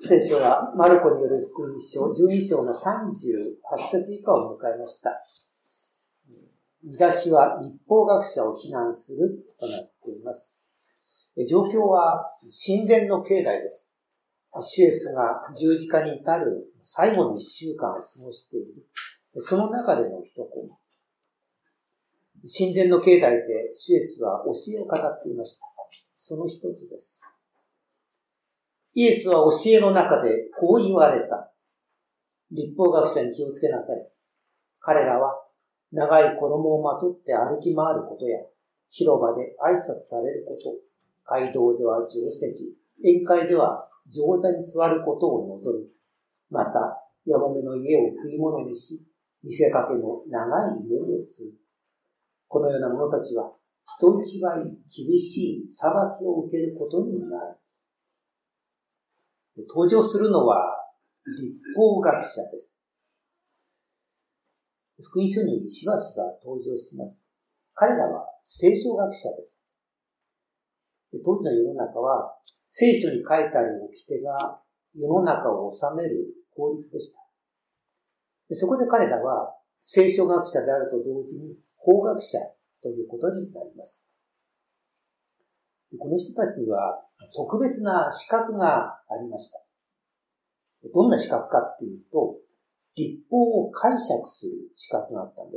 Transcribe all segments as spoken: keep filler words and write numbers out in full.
聖書はマルコによる福音書じゅうに章のさんじゅうはち節以下を迎えました。見出しは立法学者を非難するとなっています。状況は神殿の境内です。主イエスが十字架に至る最後の一週間を過ごしている。その中での一コマ。神殿の境内で主イエスは教えを語っていました。その一つです。イエスは教えの中でこう言われた。立法学者に気をつけなさい。彼らは長い衣をまとって歩き回ることや、広場で挨拶されること、街道では定席、宴会では上座に座ることを望む。また、やもめの家を食い物にし、見せかけの長い祈りをする。このような者たちは、人一倍厳しい裁きを受けることになる。登場するのは立法学者です。福音書にしばしば登場します。彼らは聖書学者です。当時の世の中は聖書に書いてある掟が世の中を治める法律でした。そこで彼らは聖書学者であると同時に法学者ということになります。この人たちには特別な資格がありました。どんな資格かっていうと、立法を解釈する資格があったんです。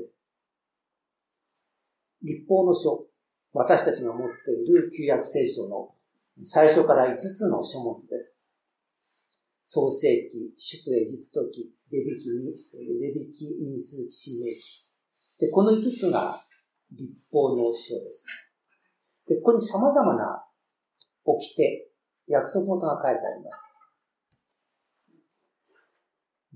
立法の書、私たちが持っている旧約聖書の最初からいつつの書物です。創世記、出エジプト記、レビ記、レビ記、民数記、申命記。で、このいつつが立法の書です。で、ここに様々な掟、約束事が書いてあります。で、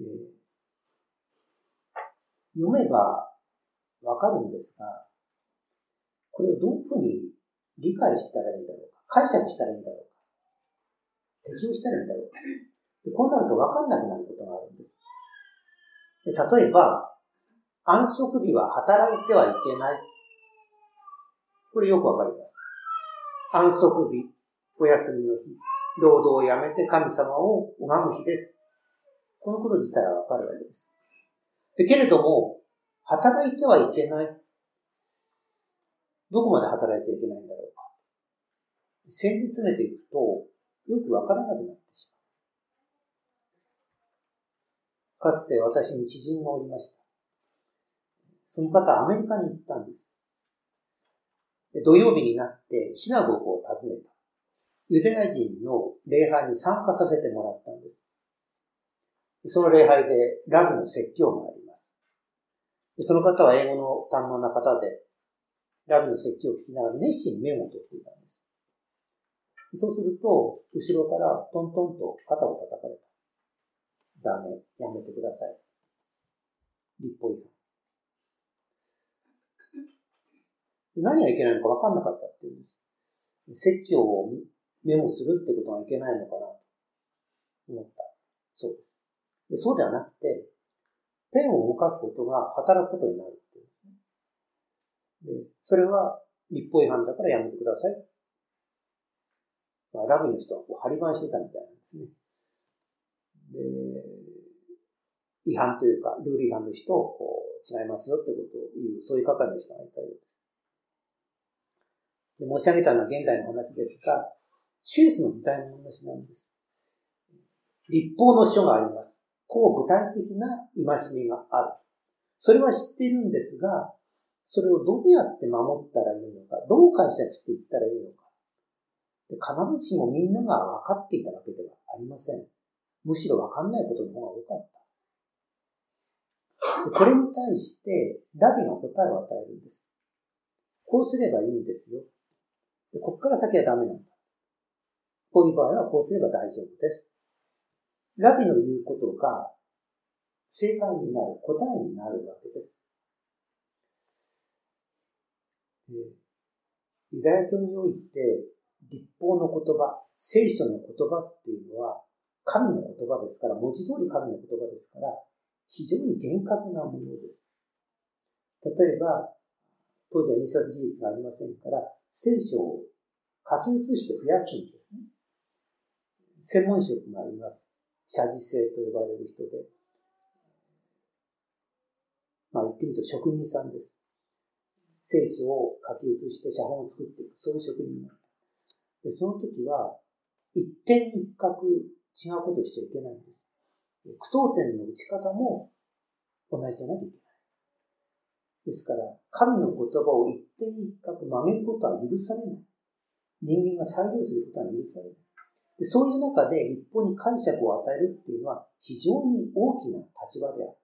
読めばわかるんですが、これをどういうふうに理解したらいいんだろうか、解釈したらいいんだろうか、適用したらいいんだろうか。で、こうなるとわかんなくなることがあるんです。で、例えば、安息日は働いてはいけない。これよくわかります。安息日、お休みの日、労働をやめて神様を拝む日です。このこと自体はわかるわけです。でけれども、働いてはいけない。どこまで働いてはいけないんだろうか。先日詰めていくと、よくわからなくなってしまう。かつて私に知人がおりました。その方はアメリカに行ったんです。で土曜日になってシナゴグを訪ねた。ユダヤ人の礼拝に参加させてもらったんです。その礼拝でラブの説教があります。その方は英語の堪能な方で、ラブの説教を聞きながら熱心にメモを取っていたんです。そうすると、後ろからトントンと肩を叩かれた。ダメ、やめてください。立法違反。何がいけないのか分かんなかったっていうんです。説教をメモするってことがいけないのかなと思った。そうです。でそうではなくて、ペンを動かすことが働くことになるっていうんですね。で、それは立法違反だからやめてください。まあ、ラブの人はこう張り番してたみたいなんですね。で、違反というか、ルール違反の人をこう違いますよってことを言う、そういう係の人がいたようです。で申し上げたのは現代の話ですが、シュエスの時代の話なんです。立法の書があります。こう具体的な戒めがある。それは知っているんですが、それをどうやって守ったらいいのか、どう解釈していったらいいのか。で必ずしもみんなが分かっていたわけではありません。むしろ分かんないことの方が多かった。でこれに対して、ラビが答えを与えるんです。こうすればいいんですよ。でここから先はダメなんだ。こういう場合はこうすれば大丈夫です。ラビの言うことが正解になる、答えになるわけです。ユダヤ教において、立法の言葉、聖書の言葉っていうのは、神の言葉ですから、文字通り神の言葉ですから、非常に厳格なものです。例えば、当時は印刷技術がありませんから、聖書を書き写して増やすんですね。専門職があります。 写字生と呼ばれる人で、まあ言ってみると職人さんです。聖書を書き写して写本を作っていく、そういう職人になった。で、その時は、一点一角違うことをしちゃいけないんです。句読点の打ち方も同じじゃなきゃいけない。ですから、神の言葉を一点一角曲げることは許されない。人間が裁量することは許されない。で、そういう中で立法に解釈を与えるっていうのは非常に大きな立場であった。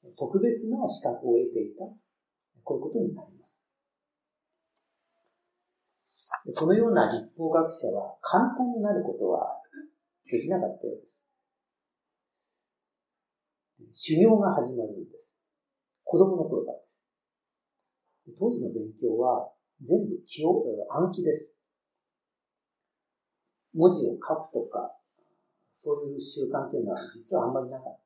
特別な資格を得ていた。こういうことになります。このような立法学者は簡単になることはできなかったようです。修行が始まるんです。子供の頃からです。当時の勉強は全部記憶、暗記です。文字を書くとか、そういう習慣というのは実はあんまりなかった。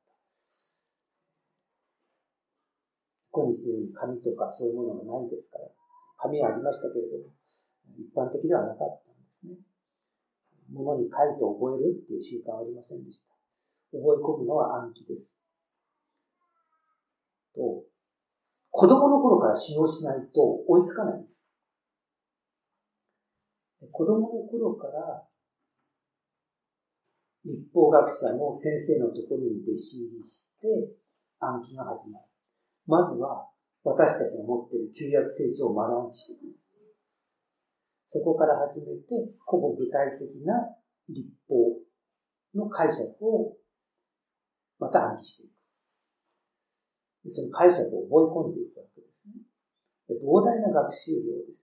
今日のように紙とかそういうものがないですから、紙はありましたけれども、一般的ではなかったんですね。物に書いて覚えるっていう習慣はありませんでした。覚え込むのは暗記です。と、子供の頃から使用しないと追いつかないんです。子供の頃から立法学者の先生のところに弟子入りして暗記が始まる。まずは私たちが持っている旧約聖書を丸暗記していきます。そこから始めて、ほぼ具体的な立法の解釈をまた暗記していく。でその解釈を覚え込んでいくわけですね。で膨大な学習量です。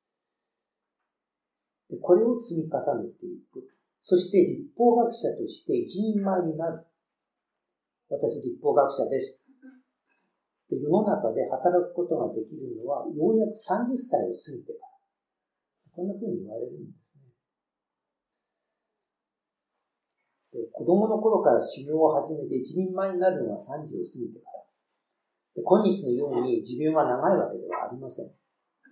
でこれを積み重ねていく。そして立法学者として一人前になる。私立法学者です。で世の中で働くことができるのはようやくさんじゅっさいを過ぎてから。こんな風に言われるんですね。で子供の頃から修行を始めて一人前になるのはさんじゅうを過ぎてから。で今日のように寿命が長いわけではありません。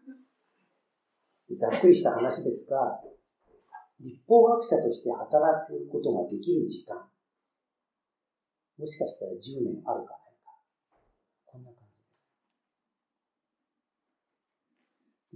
ざっくりした話ですが、立法学者として働くことができる時間、もしかしたらじゅうねんあるかないか。こんな感じです。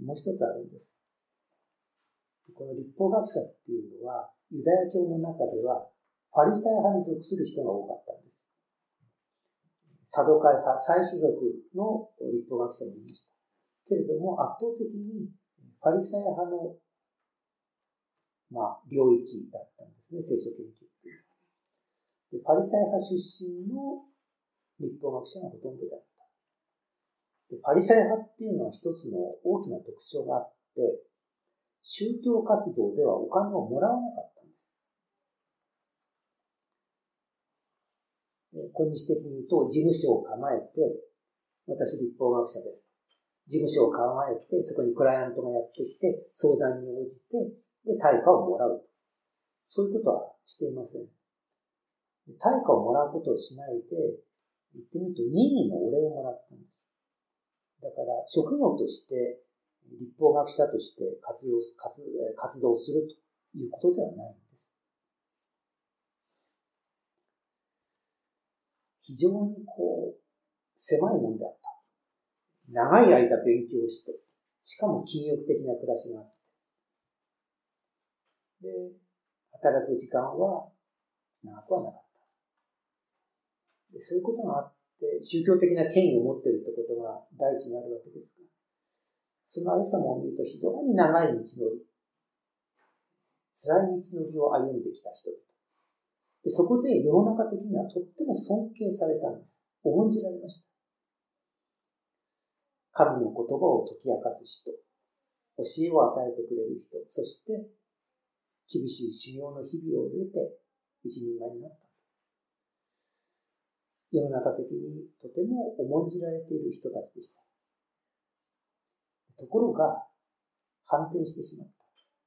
もう一つあるんです。この立法学者っていうのは、ユダヤ教の中では、ファリサイ派に属する人が多かったんです。サドカイ派、祭司族の立法学者もいました。けれども、圧倒的にファリサイ派の、まあ、領域だったんですね、聖書研究っていう。でパリサイ派出身の立法学者がほとんどだった。でパリサイ派っていうのは一つの大きな特徴があって、宗教活動ではお金をもらわなかったんです。今日的に言うと、事務所を構えて、私立法学者です。事務所を構えて、そこにクライアントがやってきて、相談に応じて、で、対価をもらう。そういうことはしていません。対価をもらうことをしないで、言ってみると任意のお礼をもらったんです。だから、職業として、立法学者として活用、活、活動するということではないんです。非常にこう、狭いもんであった。長い間勉強して、しかも禁欲的な暮らしがあって、で、働く時間は長くはなかった。でそういうことがあって、宗教的な権威を持っているってことが第一にあるわけですが、そのありさまを見ると非常に長い道のり、辛い道のりを歩んできた人々。でそこで世の中的にはとっても尊敬されたんです。重んじられました。神の言葉を解き明かす人、教えを与えてくれる人、そして厳しい修行の日々を経て一人前になった。世の中的にとても重んじられている人たちでした。ところが反転してしまった。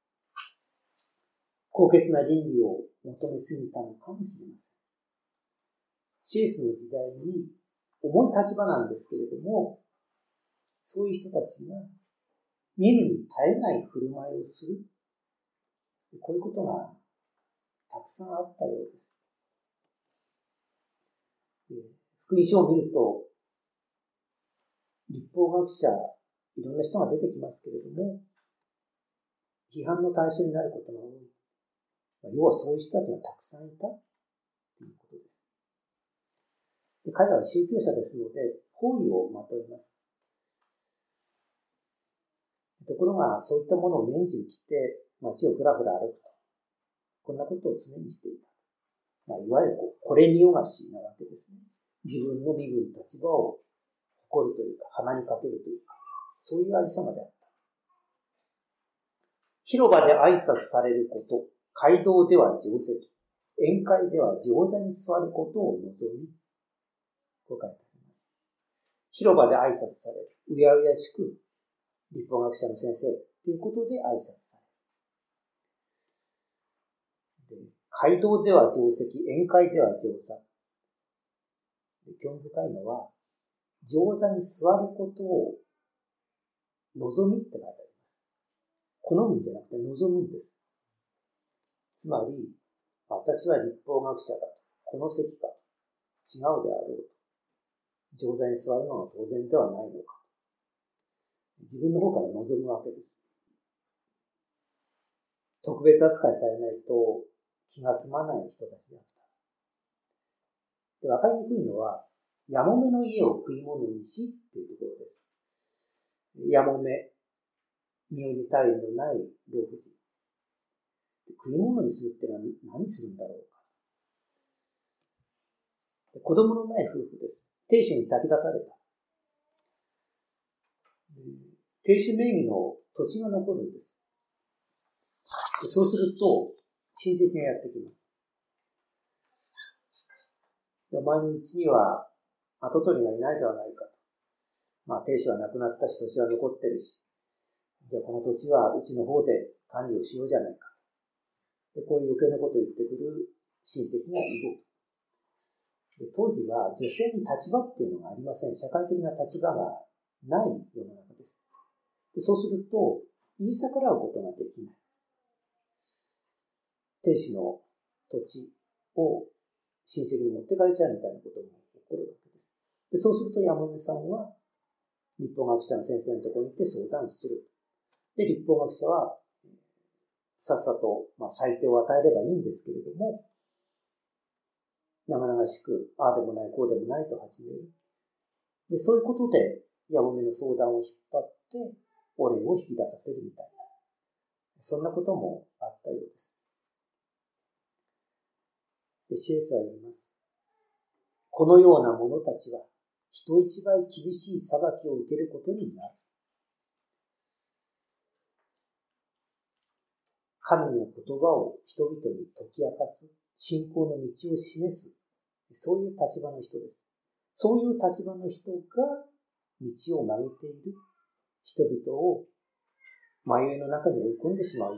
高潔な倫理を求めすぎたのかもしれません。シエスの時代に重い立場なんですけれども、そういう人たちが見るに絶えない振る舞いをする。こういうことがたくさんあったようです。 福音書を見ると、立法学者、いろんな人が出てきますけれども、批判の対象になることが多い。要はそういう人たちがたくさんいたということです。で、彼らは宗教者ですので、包囲をまといます。ところが、そういったものを年中着て、街をふらふら歩くと。こんなことを常にしていた。まあ、いわゆるこう、これ見よがしなわけですね。自分の身分、立場を誇るというか、鼻にかけるというか、そういうありさまであった。広場で挨拶されること、街道では定席、宴会では上座に座ることを望み、と書いてあります。広場で挨拶される。うやうやしく、立法学者の先生ということで挨拶される。で、街道では定席、宴会では上座。興味深いのは、上座に座ることを望みって書いてあります。好むんじゃなくて望むんです。つまり、私は立法学者だと。この席か。違うであろうと。上座に座るのが当然ではないのか。自分の方から望むわけです。特別扱いされないと気が済まない人たちであった。で、わかりにくいのは、やもめの家を食い物にしっていうところです。やもめ、身寄り頼りのない老婦人。食い物にするってのは何するんだろうか。子供のない夫婦です。亭主に先立たれた。亭主名義の土地が残るんです。そうすると、親戚がやってきます。お前のうちには跡取りがいないではないかと。まあ、亭主は亡くなったし、土地は残ってるし、じゃあこの土地はうちの方で管理をしようじゃないか。で、こういう余計なことを言ってくる親戚がいる。で、当時は女性に立場っていうのがありません。社会的な立場がない世の中です。で、そうすると、言い逆らうことができない。亭主の土地を親戚に持ってかれちゃうみたいなことも起こるわけです。で、そうすると山根さんは立法学者の先生のところに行って相談する。で、立法学者はさっさと、まあ、裁定を与えればいいんですけれども、長々しく、ああでもない、こうでもないと始める。で、そういうことで、やもめの相談を引っ張って、お礼を引き出させるみたいな。そんなこともあったようです。で、シエスは言います。このような者たちは、人一倍厳しい裁きを受けることになる。神の言葉を人々に解き明かす、信仰の道を示す、そういう立場の人です。そういう立場の人が道を曲げている人々を迷いの中に追い込んでしまうよう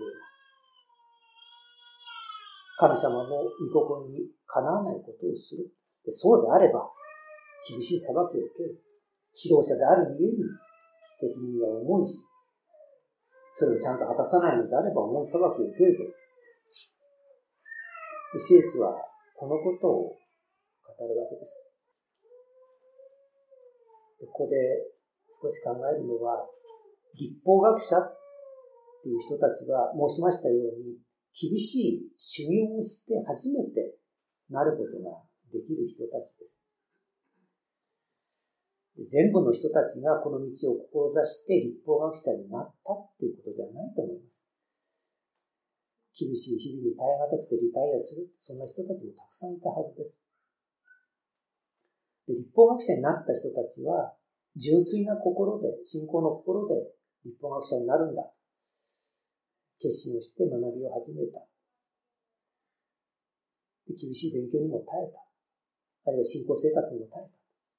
な、神様の御心にかなわないことをする。そうであれば、厳しい裁きを受ける。指導者であるゆえに責任は重いし、それをちゃんと果たさないのであれば重い裁きを受けるぞ。シエスはこのことを語るわけです。ここで少し考えるのは、立法学者っていう人たちは申しましたように、厳しい修行をして初めてなることができる人たちです。全部の人たちがこの道を志して立法学者になったっていうことではないと思います。厳しい日々に耐え難くてリタイアする、そんな人たちもたくさんいたはずです。で、立法学者になった人たちは、純粋な心で、信仰の心で立法学者になるんだ。決心をして学びを始めた。で、厳しい勉強にも耐えた。あるいは信仰生活にも耐えた。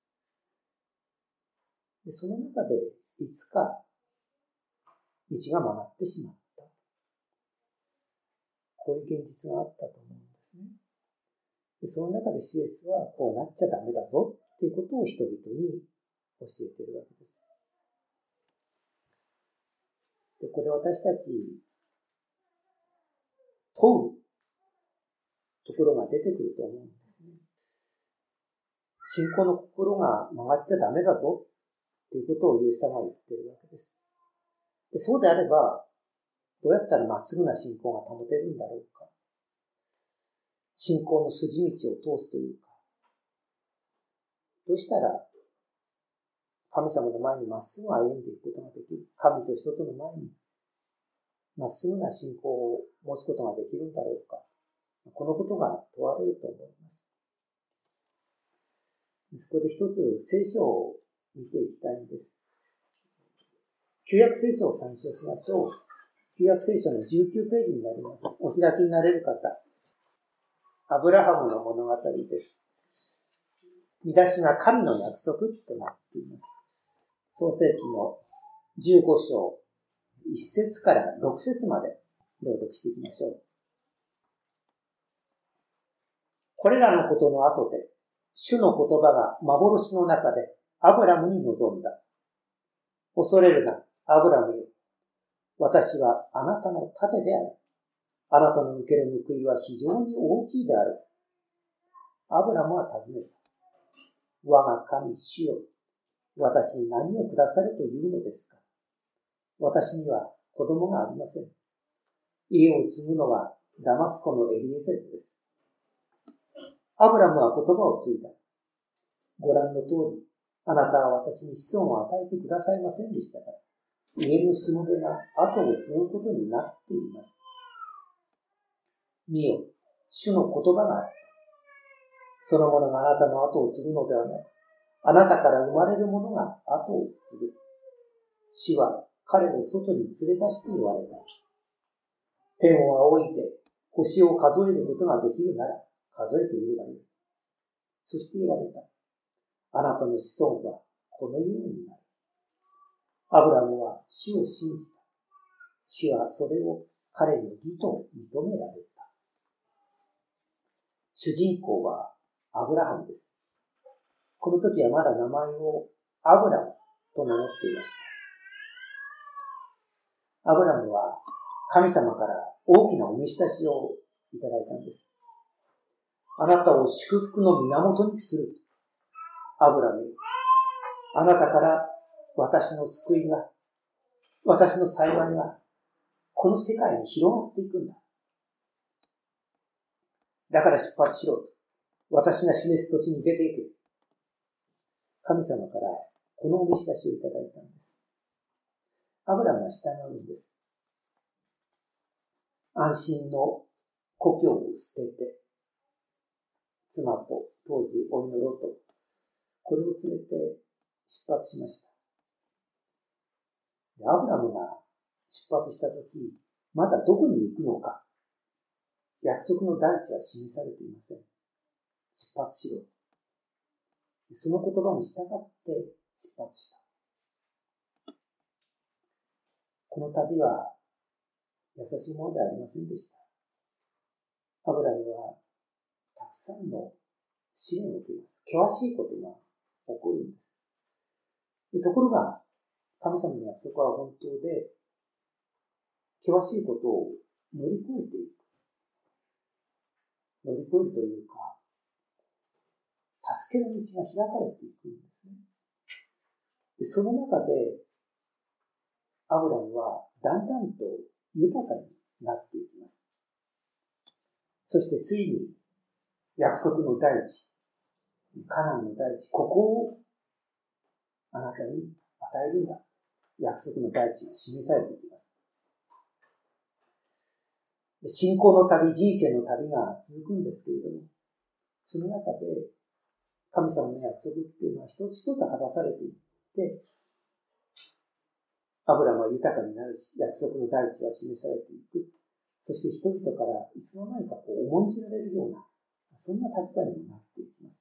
で、その中で、いつか、道が曲がってしまった。こういう現実があったと思うんですね。で、その中でシエスは、こうなっちゃダメだぞっていうことを人々に教えているわけです。で、これ私たち、問うところが出てくると思うんですね。 信仰の心が曲がっちゃダメだぞっていうことをイエス様は言ってるわけです。で、そうであれば、どうやったらまっすぐな信仰が保てるんだろうか。信仰の筋道を通すというか、どうしたら神様の前にまっすぐ歩んでいくことができる。神と人との前にまっすぐな信仰を持つことができるんだろうか。このことが問われると思います。そこで一つ聖書を見ていきたいんです。旧約聖書を参照しましょう。旧約聖書のじゅうきゅうページになります。お開きになれる方。アブラハムの物語です。見出しが神の約束となっています。創世記のじゅうご章いち節からろく節まで朗読していきましょう。これらのことの後で、主の言葉が幻の中でアブラムに臨んだ。恐れるな、アブラムよ。私はあなたの盾である。あなたの受ける報いは非常に大きいである。アブラムは尋ねた。我が神主よ。私に何をくださるというのですか。私には子供がありません。家を継ぐのはダマスコのエリエゼルです。アブラムは言葉を継いだ。ご覧の通り、あなたは私に子孫を与えてくださいませんでしたから、家のしもべが後を継ぐことになっています。見よ、主の言葉があった。その者があなたの後を継ぐのではなく、あなたから生まれる者が後を継ぐ。主は彼を外に連れ出して言われた。天を仰いで星を数えることができるなら数えてみればいい。そして言われた。あなたの子孫はこのようになる。アブラムは主を信じた。主はそれを彼の義と認められた。主人公はアブラハムです。この時はまだ名前をアブラムと名乗っていました。アブラムは神様から大きなお召し出しをいただいたんです。あなたを祝福の源にする。アブラム、あなたから私の救いが、私の幸いが、この世界に広がっていくんだ。だから出発しろ。私が示す土地に出ていけ。神様からこのお召し出しをいただいたんです。アブラムは従うんです。安心の故郷を捨てて、妻と当時甥のロト、これを連れて出発しました。でアブラムが出発したとき、まだどこに行くのか、約束の大地は示されていません。出発しろ。その言葉に従って出発した。この旅は優しいものではありませんでした。アブラムはたくさんの試練を受けます。険しいことが起こるんです。でところが、神様の約束は本当で、険しいことを乗り越えていく。乗り越えるというか、助けの道が開かれていくんですね。でその中で、アブラムはだんだんと豊かになっていきます。そしてついに約束の大地、カナンの大地、ここをあなたに与えるんだ。約束の大地が示されていきます。信仰の旅、人生の旅が続くんですけれども、その中で神様の約束っていうのは一つ一つ果たされていって、アブラムは豊かになるし、約束の大地は示されていく。そして人々からいつの間にかこう重んじられるような、そんな立場にもなっていきます。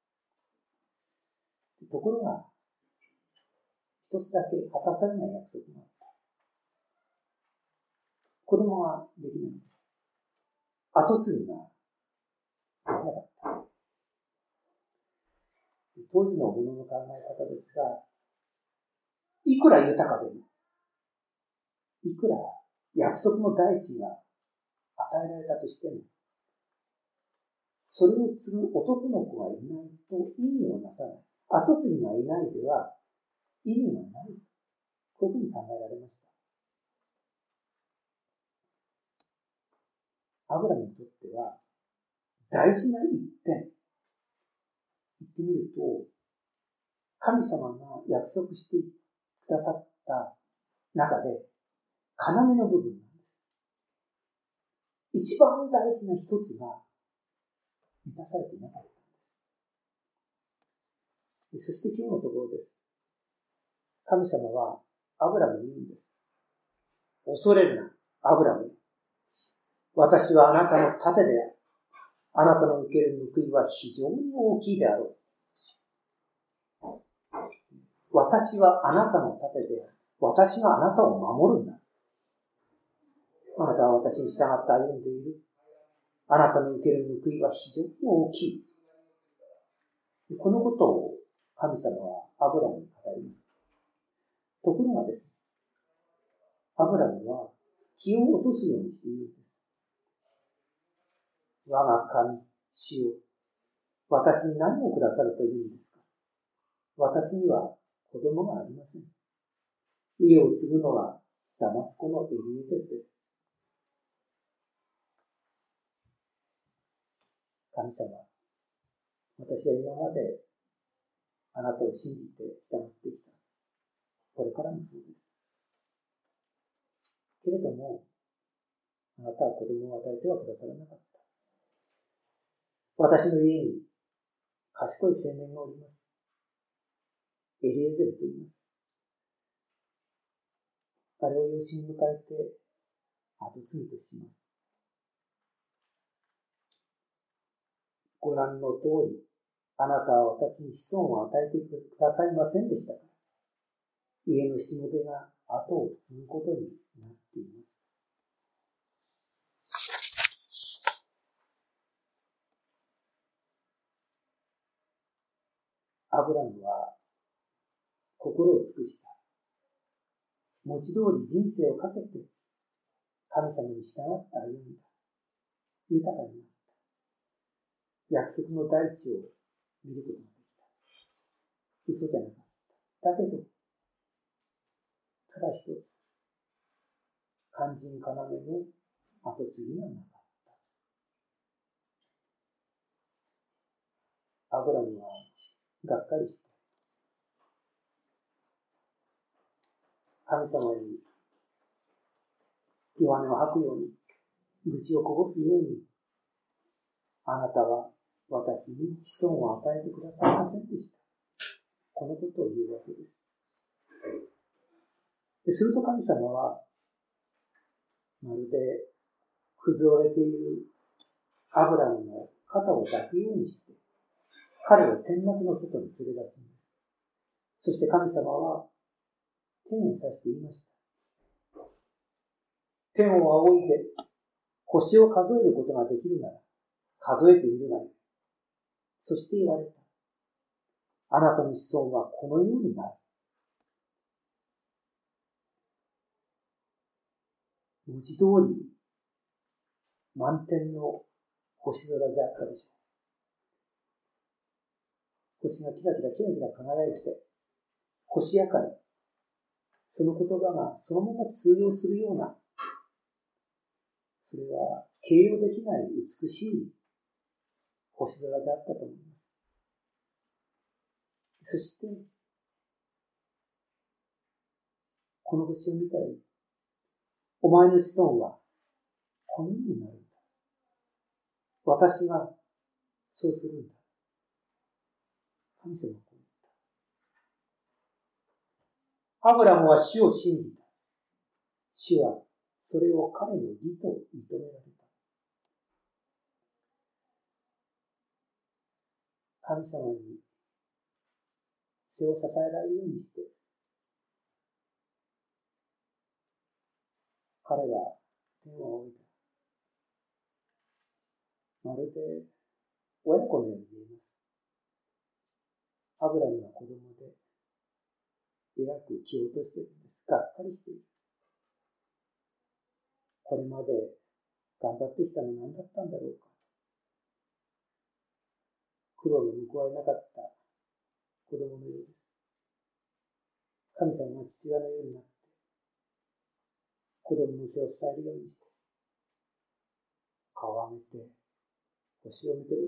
ところが、一つだけ果たされない約束があった。子供ができないんです。後継ぎができなかった。当時のものの考え方ですが、いくら豊かでも、いくら約束の大地が与えられたとしても、 それを継ぐ男の子がいないと意味をなさない。後継ぎがいないでは意味がない。こういうふうに考えられました。アブラムにとっては大事な一点。言ってみると、神様が約束してくださった中で、要の部分なんです。一番大事な一つが満たされていなかったんです。そして今日のところです。神様はアブラムに言うんです。恐れるな、アブラム。私はあなたの盾である。あなたの受ける報いは非常に大きいであろう。私はあなたの盾である。私があなたを守るんだ。あなたは私に従って歩んでいる。あなたの受ける報いは非常に大きい。このことを神様はアブラムに語ります。ところがですね、アブラムは気を落とすようにしているんです。我が神、主よ、私に何をくださるというんですか。私には子供がありません。家を継ぐのはダマスコのエリエゼルです。神様、私は今まであなたを信じて従ってきた。これからもそうです。けれども、あなたは子供を与えてはくださらなかった。私の家に賢い青年がおります。エリエゼルと言います。あれを養子に迎えて後継ぎとします。ご覧の通り、あなたは私に子孫を与えてくださいませんでしたから、家のしもべが後を継ぐことになっています。アブラムは心を尽くした。文字通り人生をかけて神様に従って歩んだ。豊かになった。約束の大地を見ることができた。嘘じゃなかった。だけど、ただ一つ、肝心要の後継ぎがなかった。アブラムはがっかりして、神様に弱音を吐くように、愚痴をこぼすように、あなたは私に子孫を与えてくださいませんでした。このことを言うわけです。ですると神様は、まるで崩れているアブラムの肩を抱くようにして、彼を天幕の外に連れ出すんです。そして神様は天を指して言いました。天を仰いで星を数えることができるなら、数えてみるがいい。そして言われた。あなたの子孫はこのようになる。文字通り、満天の星空であったでしょう。星がキラキラキラキラ輝いて、星明かり。その言葉がそのまま通用するような、それは形容できない美しい星空であったと思います。そして、この星を見たら、お前の子孫はこのようになるんだ。私がそうするんだ。神様はこう言った。アブラムは主を信じた。主はそれを彼の義と認められた。神様に背を支えられるようにして、彼は天を仰いだ。まるで親子のように見えます。アブラムは子供で、えらく気を落としているんです。がっかりしている。これまで頑張ってきたのは何だったんだろうか。 苦労の報われなかった子供のようです。神様が父親のようになって、子供の背を伝えるようにして、顔を上げて、星を見てごらん。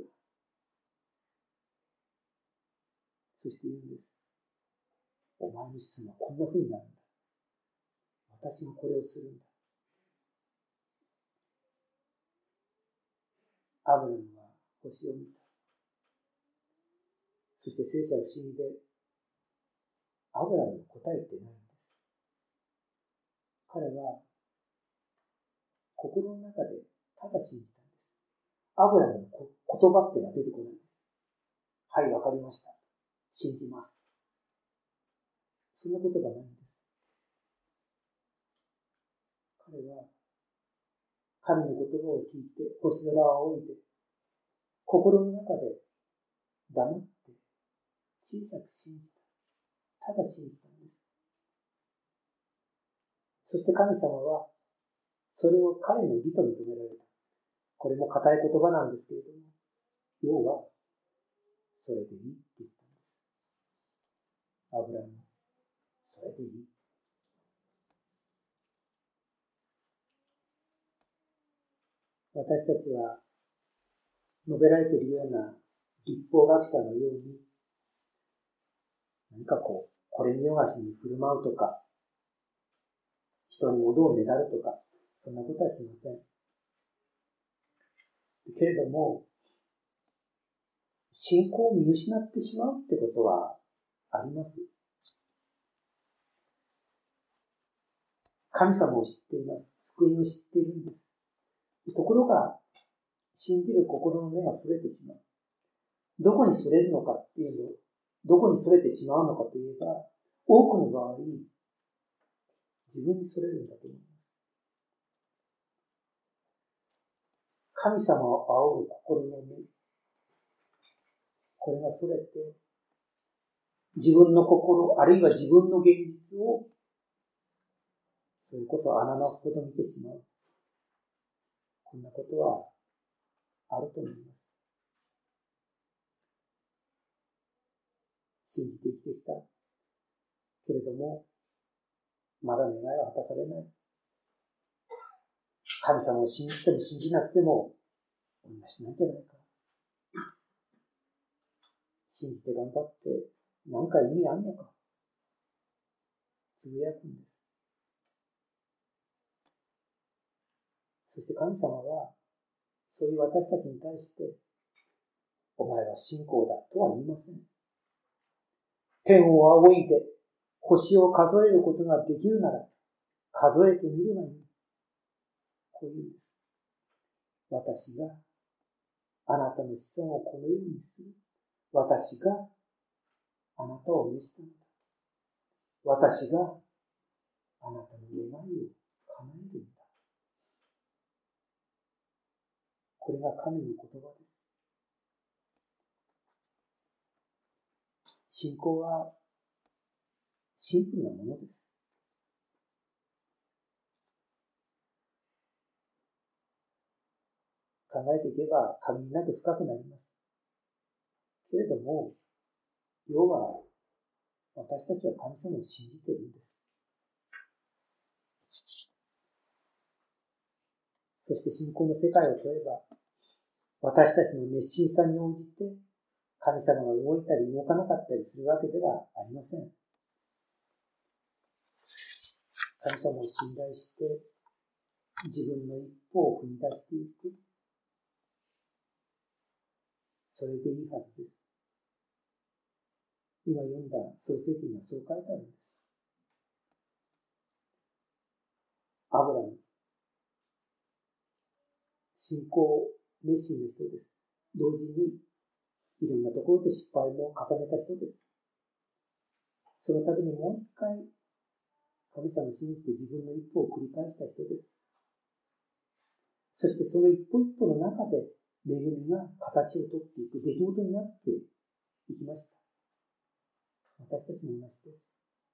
そして言うんです。お前の子孫はこんな風になるんだ。私がこれをするんだ。アブラムは星を見た。そして聖書は不思議で、アブラムの答えってないんです。彼は心の中でただ信じたんです。アブラムの言葉ってのは出てこないんです。はい、わかりました。信じます。そんな言葉ないんです。彼は神の言葉を聞いて、星空を仰いで、心の中で黙って小さく信じた。ただ信じたんです。そして神様はそれを彼の義と認められた。これも固い言葉なんですけれども、要はそれでいいって言ったんです。アブラム、それでいい。私たちは述べられているような立法学者のように、何かこう、これ見よがしに振る舞うとか、人に物をねだるとか、そんなことはしません。けれども、信仰を見失ってしまうってことはあります。神様を知っています。福音を知っているんです。ところが、信じる心の目がそれてしまう。どこにそれるのかっていうのを、どこにそれてしまうのかといえば、多くの場合、自分にそれるんだと思います。神様を仰ぐ心の目、これがそれて、自分の心、あるいは自分の現実を、それこそ穴のほど見てしまう。こんなことはあると思います。信じて生きてきた。けれども、まだ願いは果たされない。神様を信じても信じなくても、同じなんじゃないか。信じて頑張って、何か意味あんのか。つぶやくんです。そして神様は、そういう私たちに対して、お前は信仰だとは言いません。天を仰いで星を数えることができるなら、数えてみるがいい。こういうんです。私があなたの子孫をこのようにする。私があなたを召したのだ。私があなたの願いを叶えるんだ。これが神の言葉です。信仰はシンプルなものです。考えていけば限りなく深くなります。けれども、要は私たちは神様を信じているんです。そして信仰の世界を問えば、私たちの熱心さに応じて神様が動いたり動かなかったりするわけではありません。神様を信頼して自分の一歩を踏み出していく。それでいいはずです。今読んだ創世記にはそう書いてあるんです。アブラム、信仰熱心な人です。同時にいろんなところで失敗も重ねた人です。その度にもう一回神様を信じて自分の一歩を繰り返した人です。そしてその一歩一歩の中で恵みが形をとっていく出来事になっていきました。私たちも同じです。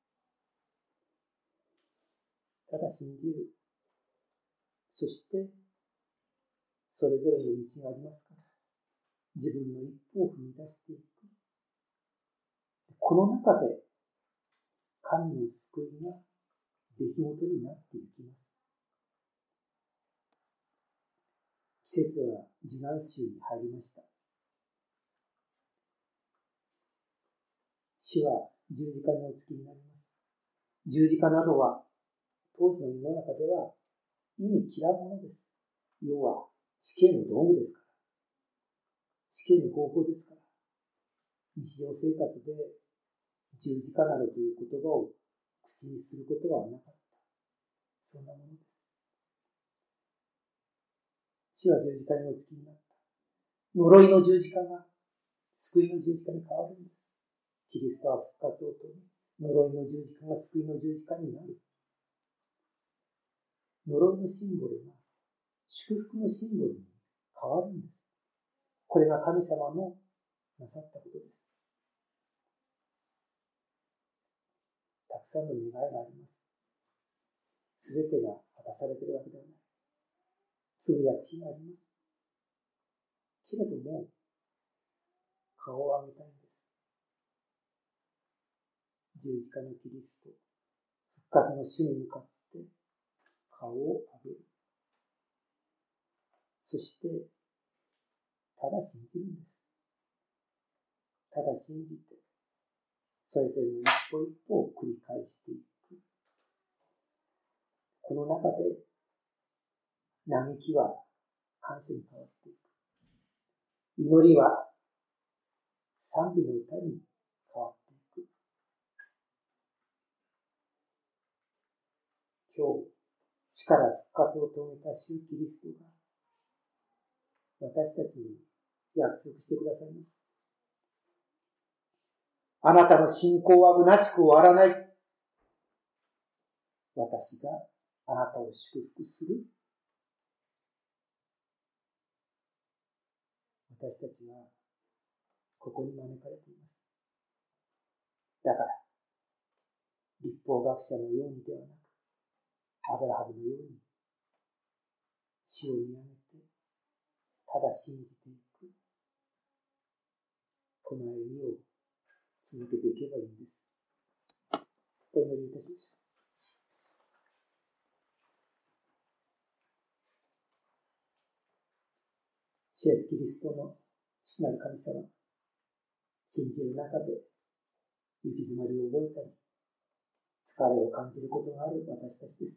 ただ信じる。そしてそれぞれの道がありますから、 自分の一歩を踏み出していく。この中で神の救いが出来事になっていきます。季節は受難週に入りました。主は十字架にお付きになります。十字架などは当時の世の中では意味嫌うものです。要は死刑の道具ですから。死刑の方法ですから。日常生活で十字架などという言葉を口にすることはなかった。そんなものです。主は十字架にお付きになった。呪いの十字架が救いの十字架に変わるんです。キリストは復活をとり、呪いの十字架が救いの十字架になる。呪いのシンボルが祝福のシンボルに変わるんです。これが神様のなさったことです。たくさんの願いがあります。すべてが果たされているわけではない。つぶやく日があります。けれども、顔を上げたいんです。十字架のキリスト、復活の主に向かって顔を上げる。そして、ただ信じるんです。ただ信じて、それぞれの一歩一歩を繰り返していく。この中で、嘆きは感謝に変わっていく。祈りは賛美の歌に変わっていく。今日、死から復活を遂げた主キリストが、私たちに約束してくださいます。あなたの信仰は虚しく終わらない。私があなたを祝福する。私たちはここに招かれています。だから、律法学者のようにではなく、アブラハムのように、主を見上げて、ただ信じていく。この歩みを続けていけばいいんです。お祈りいたしましょう。主イエスキリストの父なる神様、信じる中で行き詰まりを覚えたり、疲れを感じることがある私たちです。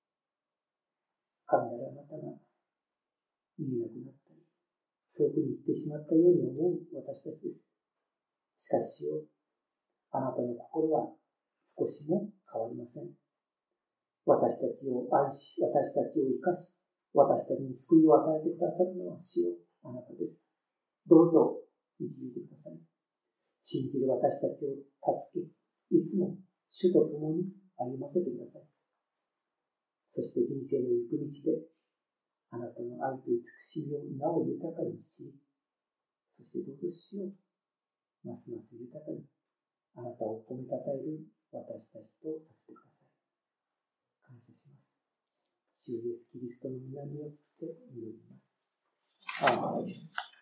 神なるあなたが見えなくなったり、遠くに行ってしまったように思う私たちです。しかしよ、あなたの心は少しも変わりません。私たちを愛し、私たちを生かし、私たちに救いを与えてくださるのは主よ、あなたです。どうぞ導いてください。信じる私たちを助け、いつも主と共に歩ませてください。そして人生の行く道で、あなたの愛と慈しみをなお豊かにし、そしてどうぞ主よ、ますます豊かにあなたを褒めたたえる私たちとさせてください。感謝します。主イエスキリストの皆によって祈ります。アーメン。